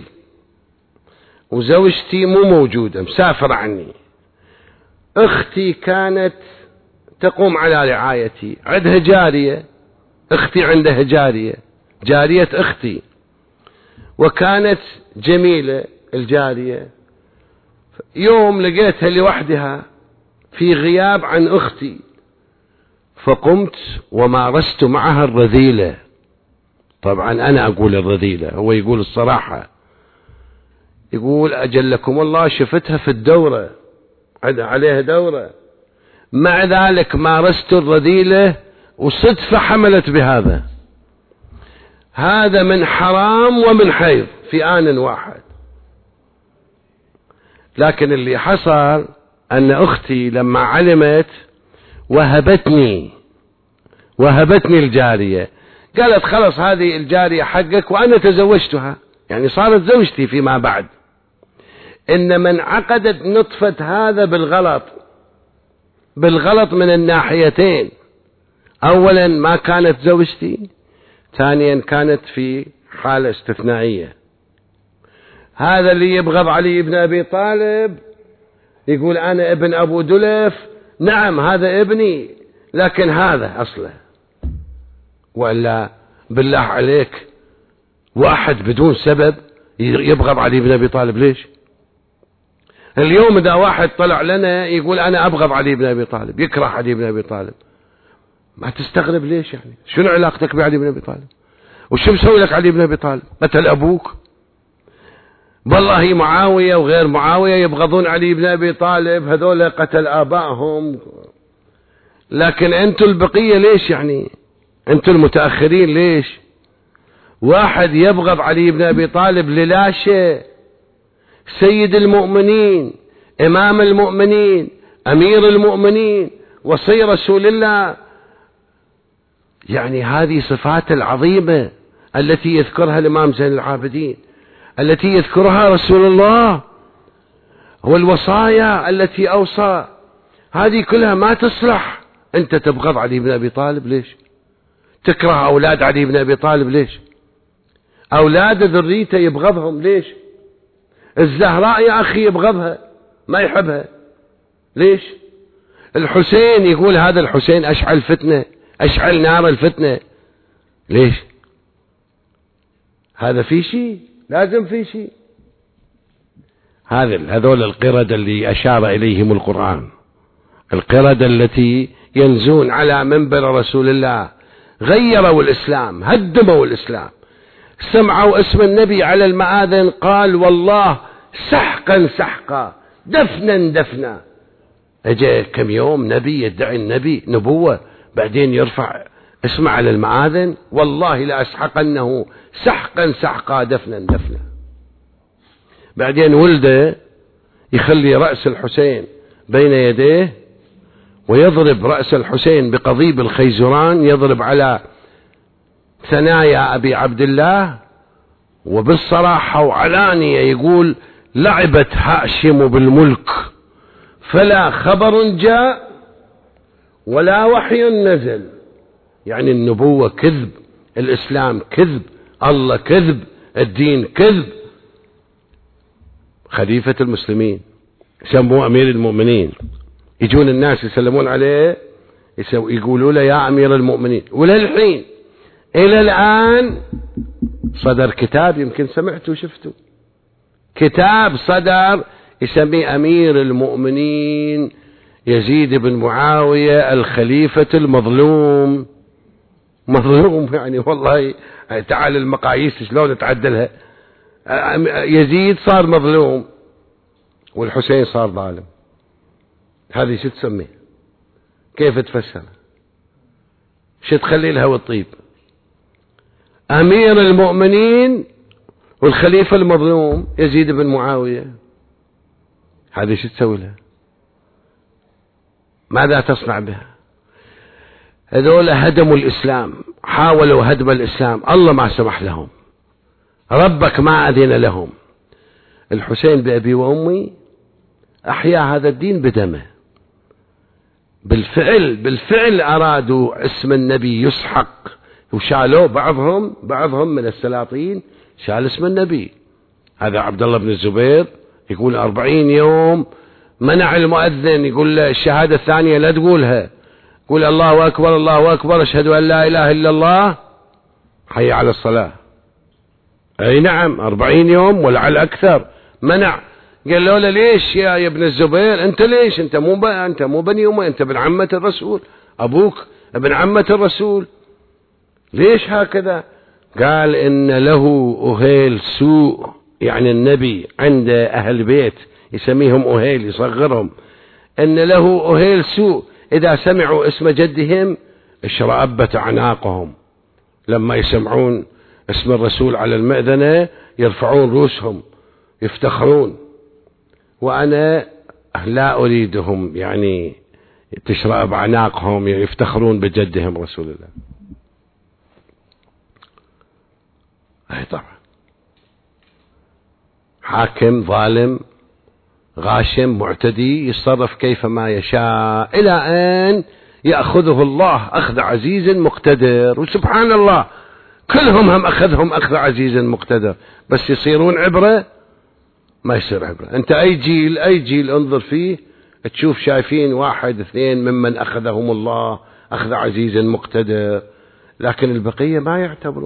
وزوجتي مو موجودة، مسافرة عني. أختي كانت تقوم على رعايتي، عندها جارية، أختي عندها جارية أختي، وكانت جميلة الجارية. يوم لقيتها لوحدها في غياب عن أختي، فقمت ومارست معها الرذيلة. طبعا أنا أقول الرذيلة، هو يقول الصراحة، يقول أجلكم الله شفتها في الدورة، عليها دورة، مع ذلك مارست الرذيلة وصدفة حملت بهذا. هذا من حرام ومن حيض في آن واحد. لكن اللي حصل أن أختي لما علمت وهبتني الجارية، قالت خلص هذه الجارية حقك، وأنا تزوجتها، يعني صارت زوجتي فيما بعد. إنما انعقدت نطفة هذا بالغلط من الناحيتين. أولا ما كانت زوجتي، ثانيا كانت في حالة استثنائية. هذا اللي يبغض علي بن أبي طالب يقول أنا ابن أبو دلف، نعم هذا ابني، لكن هذا أصله. وإلا بالله عليك واحد بدون سبب يبغض علي بن أبي طالب ليش؟ اليوم إذا واحد طلع لنا يقول أنا أبغض علي بن أبي طالب، يكره علي بن أبي طالب، ما تستغرب ليش؟ يعني شنو علاقتك بعلي بن أبي طالب؟ وشو مسوي لك علي بن أبي طالب؟ قتل أبوك؟ والله معاوية وغير معاوية يبغضون علي بن أبي طالب، هذول قتل آبائهم. لكن أنتوا البقية ليش؟ يعني أنتوا المتأخرين ليش؟ واحد يبغض علي بن أبي طالب للا شيء، سيد المؤمنين، إمام المؤمنين، أمير المؤمنين، وصي رسول الله. يعني هذه صفات العظيمة التي يذكرها الإمام زين العابدين، التي يذكرها رسول الله، والوصايا التي أوصى، هذه كلها ما تصلح. أنت تبغض علي بن أبي طالب ليش؟ تكره أولاد علي بن أبي طالب ليش؟ أولاد ذريته يبغضهم ليش؟ الزهراء يا أخي يبغضها، ما يحبها ليش؟ الحسين يقول هذا الحسين أشعل فتنة، أشعل نار الفتنة ليش؟ هذا في شيء، لازم في شيء. هذول القردة اللي أشار إليهم القرآن، القردة التي ينزون على منبر رسول الله، غيروا الإسلام، هدموا الإسلام، سمعوا اسم النبي على المآذن، قال والله سحقا سحقا دفنا دفنا. اجى كم يوم نبي يدعي النبي نبوة، بعدين يرفع اسمه على المآذن، والله لأسحقنه سحقا سحقا دفنا دفنا. بعدين ولده يخلي رأس الحسين بين يديه ويضرب رأس الحسين بقضيب الخيزران، يضرب على ثنايا أبي عبد الله، وبالصراحة وعلانية يقول: لعبت هاشم بالملك فلا خبر جاء ولا وحي نزل. يعني النبوة كذب، الإسلام كذب، الله كذب، الدين كذب. خليفة المسلمين سموه أمير المؤمنين، يجون الناس يسلمون عليه يقولوا له يا أمير المؤمنين. وللحين إلى الآن صدر كتاب، يمكن سمعتوا وشفتوا، كتاب صدر يسميه أمير المؤمنين يزيد بن معاوية الخليفة المظلوم. مظلوم يعني والله، تعال المقاييس شلون تعدلها. يزيد صار مظلوم والحسين صار ظالم. هذه شو تسميه؟ كيف تفسر؟ شو تخلي لها والطيب؟ أمير المؤمنين والخليفة المظلوم يزيد بن معاوية، هذه شو تسوي لها؟ ماذا تصنع بها؟ هذول هدموا الإسلام، حاولوا هدم الإسلام، الله ما سمح لهم، ربك ما أذن لهم. الحسين بأبي وأمي أحيا هذا الدين بدمه. بالفعل أرادوا اسم النبي يسحق، وشالوا بعضهم من السلاطين شال اسم النبي. هذا عبد الله بن الزبير يقول 40 يوم منع المؤذن، يقول له الشهادة الثانية لا تقولها، قول الله أكبر الله أكبر أشهد أن لا إله إلا الله حي على الصلاة. أي نعم 40 يوم ولعل أكثر منع. قال له ليش يا ابن الزبير؟ أنت ليش؟ أنت مو بني أمي، أنت ابن عمة الرسول، أبوك ابن عمة الرسول، ليش هكذا؟ قال إن له أهيل سوء، يعني النبي عند أهل بيت يسميهم أهيل يصغرهم، إن له أهيل سوء إذا سمعوا اسم جدهم اشرأبت أعناقهم، لما يسمعون اسم الرسول على المأذنة يرفعون رؤوسهم يفتخرون، وأنا لا أريدهم يعني تشرأب أعناقهم يفتخرون بجدهم رسول الله. أي طبعا حاكم ظالم غاشم معتدي يتصرف كيفما يشاء إلى أن يأخذه الله أخذ عزيز مقتدر. وسبحان الله كلهم هم أخذهم أخذ عزيز مقتدر، بس يصيرون عبرة؟ ما يصير عبرة. أنت أي جيل انظر فيه تشوف شايفين 1 2 ممن أخذهم الله أخذ عزيز مقتدر، لكن البقية ما يعتبرون.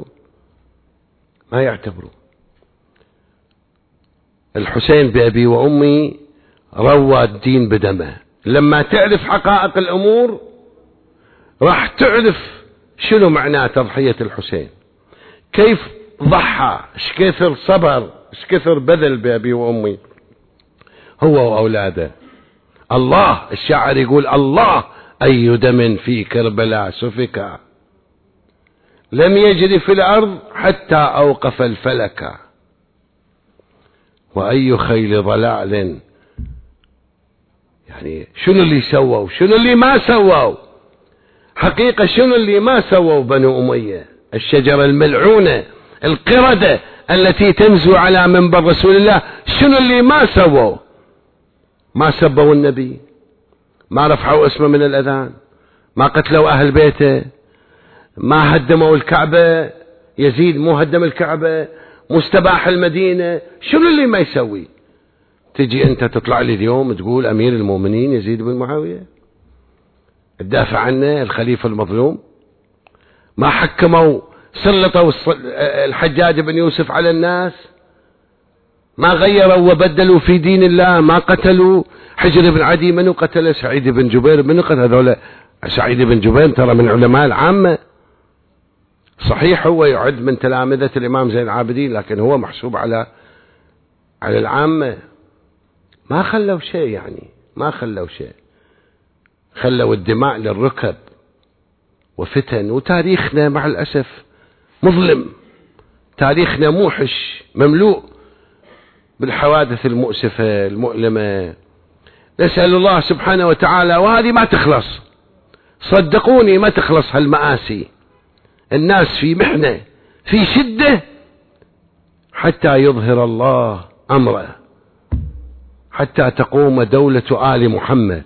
الحسين بأبي وأمي روى الدين بدمه. لما تعرف حقائق الأمور راح تعرف شنو معنى تضحية الحسين، كيف ضحى، ايش كثر صبر، ايش كثر بذل بأبي وأمي هو وأولاده. الله الشاعر يقول: الله أي دم في كربلاء سفك لم يجري في الأرض حتى أوقف الفلك، وأي خيل ضلال. يعني شنو اللي سووا، شنو اللي ما سووا؟ حقيقة شنو اللي ما سووا بنو أمية، الشجرة الملعونة القردة التي تنزو على منبر رسول الله، شنو اللي ما سووا؟ ما سبوا النبي، ما رفعوا اسمه من الأذان، ما قتلوا أهل بيته، ما هدموا الكعبة، يزيد مو هدم الكعبة، مستباح المدينة، شنو اللي ما يسوي؟ تجي أنت تطلع لي اليوم تقول أمير المؤمنين يزيد بن معاوية تدافع عنه الخليفة المظلوم؟ ما حكموا سلطوا الحجاج بن يوسف على الناس، ما غيروا وبدلوا في دين الله، ما قتلوا حجر بن عدي، منو قتل سعيد بن جبير، منو قتل هذول؟ سعيد بن جبير ترى من علماء العامة، صحيح هو يعد من تلامذة الإمام زين العابدين، لكن هو محسوب على على العامة، ما خلوا شيء، يعني ما خلوا شيء، خلوا الدماء للركب وفتن. وتاريخنا مع الأسف مظلم، تاريخنا موحش، مملوء بالحوادث المؤسفة المؤلمة. نسأل الله سبحانه وتعالى، وهذه ما تخلص، صدقوني ما تخلص هالمآسي. الناس في محنة، في شدة، حتى يظهر الله أمره، حتى تقوم دولة آل محمد،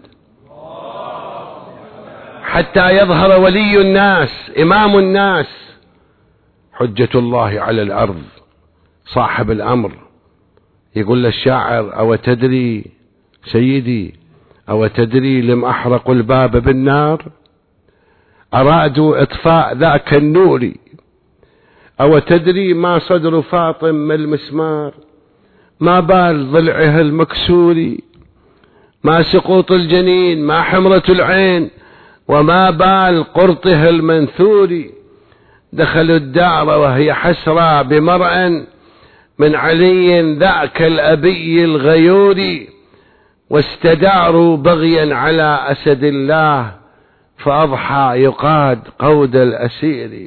حتى يظهر ولي الناس، إمام الناس، حجة الله على الأرض، صاحب الأمر. يقول للشاعر: أو تدري سيدي، أو تدري لم أحرقوا الباب بالنار، أرادوا إطفاء ذاك النور، أو تدري ما صدر فاطم المسمار، ما بال ضلعها المكسور، ما سقوط الجنين، ما حمرة العين، وما بال قرطها المنثور. دخلوا الدار وهي حسرى بمرأ من علي ذاك الأبي الغيور، واستداروا بغيا على أسد الله، فأضحى يقاد قود الأسير.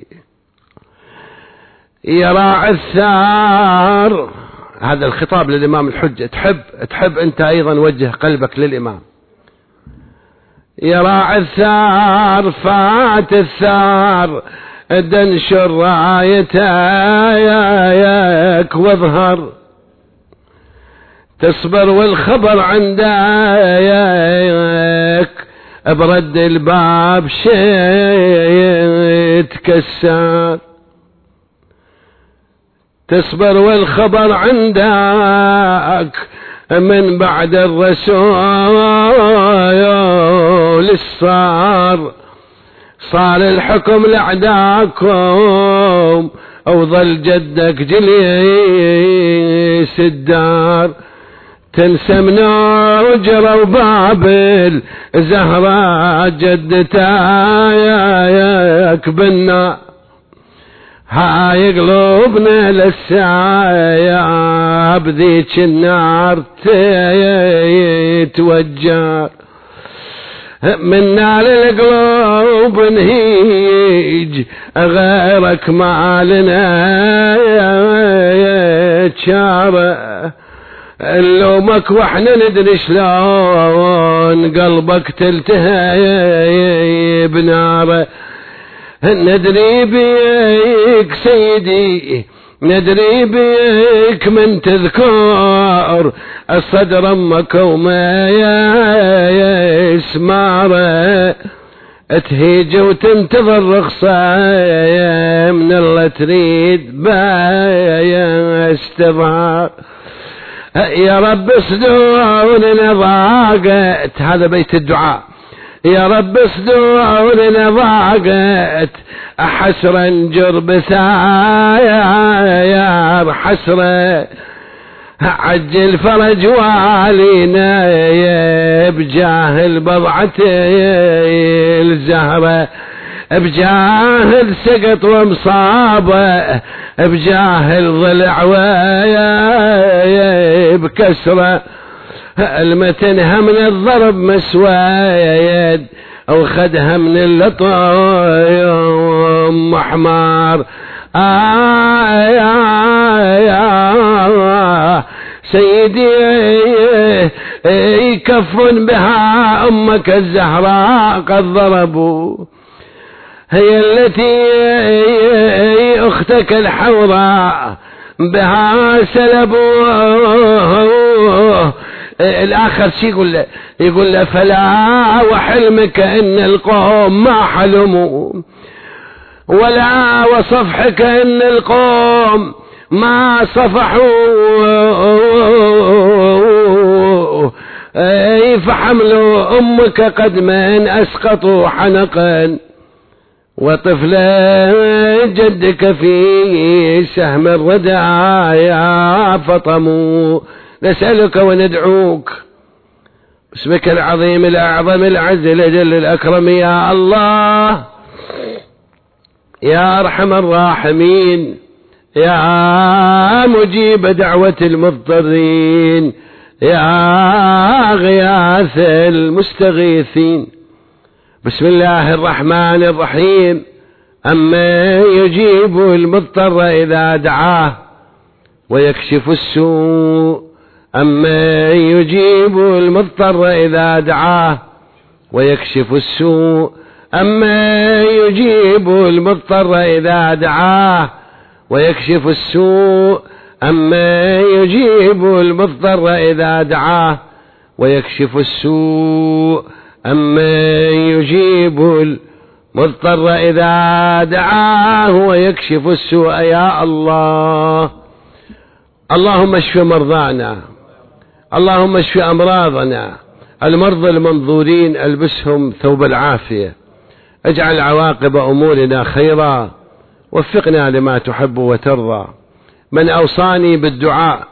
يا راعي الثار، هذا الخطاب للإمام الحجة. تحب أنت أيضا وجه قلبك للإمام. يا راعي الثار، فات الثار، دنشر رايتك واظهر، تصبر والخبر عندك، برد الباب يتكسر. تصبر والخبر عندك، من بعد الرسول صار الحكم لأعداكم، أو ظل جدك جليس الدار. تنسى من أجر وبابل زهرة جدتك بالنار. هاي قلوبنا للسايا بذيك النار تتوجر، من نار القلوب نهيج، غيرك ما لنا تشاره. نلومك واحنا ندري شلون قلبك تلتهي بناره. ندري بيك سيدي، ندري بيك من تذكر الصدر امك وما يسماره. تهيج وتنتظر رخصة من الله تريد بايا استظهار. يا رب صدورنا ضاقت، هذا بيت الدعاء. يا رب صدورنا ضاقت، حسرا جرب ثاير حسرة. عجل فرج والينا بجاه البضعة الزهرة، بجاه السقط ومصابة، بجاه الضلع بكسرة. المتنها من الضرب مسويد، او خدها من اللطم حمار. سيدي يكفن بها امك الزهراء قد ضربوا، هي التي اختك الحوراء بها سلبوا. الاخر شي يقول له فلا وحلمك ان القوم ما حلموا، ولا وصفحك ان القوم ما صفحوا. فحملوا امك قد من اسقطوا حنقا، وطفلا جدك في سهم الردايا فطموا. نسألك وندعوك باسمك العظيم الأعظم العز الأجل الأكرم يا الله، يا أرحم الراحمين، يا مجيب دعوة المضطرين، يا غياث المستغيثين. بسم الله الرحمن الرحيم. أما يجيب المضطر إذا دعاه ويكشف السوء، أما يجيب المضطر إذا دعاه ويكشف السوء، أما يجيب المضطر إذا دعاه ويكشف السوء، أما يجيب المضطر إذا دعاه ويكشف السوء، أما يجيب المضطر إذا دعاه ويكشف السوء. يا الله، اللهم اشف مرضانا، اللهم اشف أمراضنا، المرضى المنظورين ألبسهم ثوب العافية، اجعل عواقب أمورنا خيرا، وفقنا لما تحب وترضى. من أوصاني بالدعاء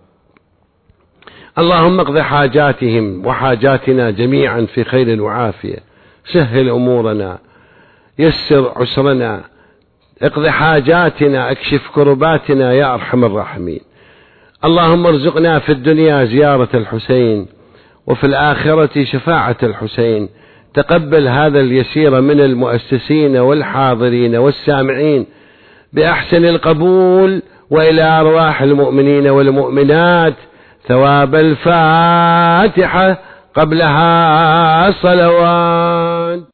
اللهم اقض حاجاتهم وحاجاتنا جميعا في خير وعافية، سهل أمورنا، يسر عسرنا، اقض حاجاتنا، اكشف كرباتنا يا أرحم الراحمين. اللهم ارزقنا في الدنيا زيارة الحسين، وفي الآخرة شفاعة الحسين. تقبل هذا اليسير من المؤسسين والحاضرين والسامعين بأحسن القبول، وإلى أرواح المؤمنين والمؤمنات ثواب الفاتحة قبلها صلوات.